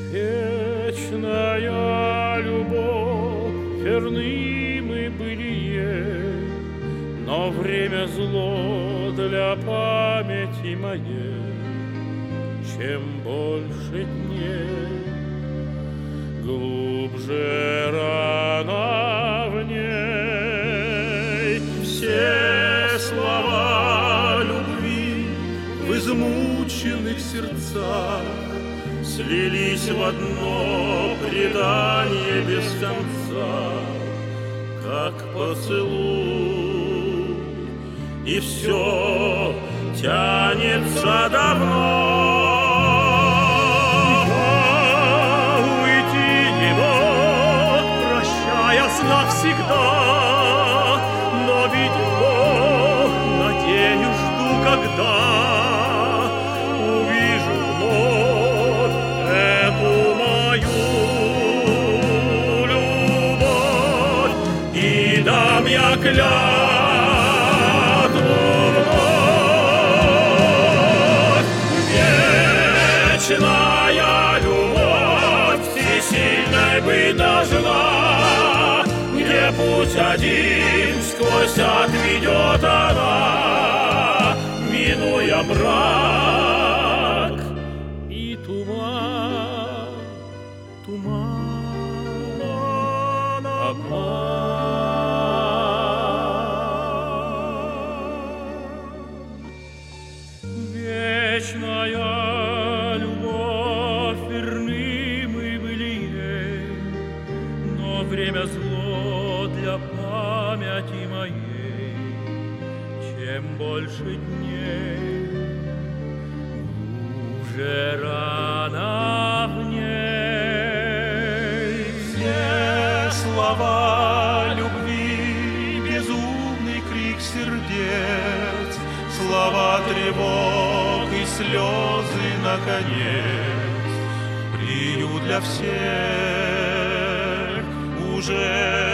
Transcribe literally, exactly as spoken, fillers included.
Вечная любовь, верны мы были ей, но время зло для памяти моей. Чем больше дней, глубже рана в ней. Все слова любви в измученных сердцах слились в одно предание без конца, как поцелуй, и все тянется давно. Уйти не мог, прощаясь навсегда, но ведь Бог, надеюсь, жду, когда увижу вновь эту мою любовь, и дам я клятву вновь. Вечная любовь всесильной быть должна, где путь один сквозь отведет она, минуя мрак и туман, туман, обман. Вечная любовь, верны мы были ей, но время зло для памяти моей. Чем больше дней, глубже рана в ней. Все слова любви, безумный крик сердец, слова тревог и слезы, наконец, приют для всех уже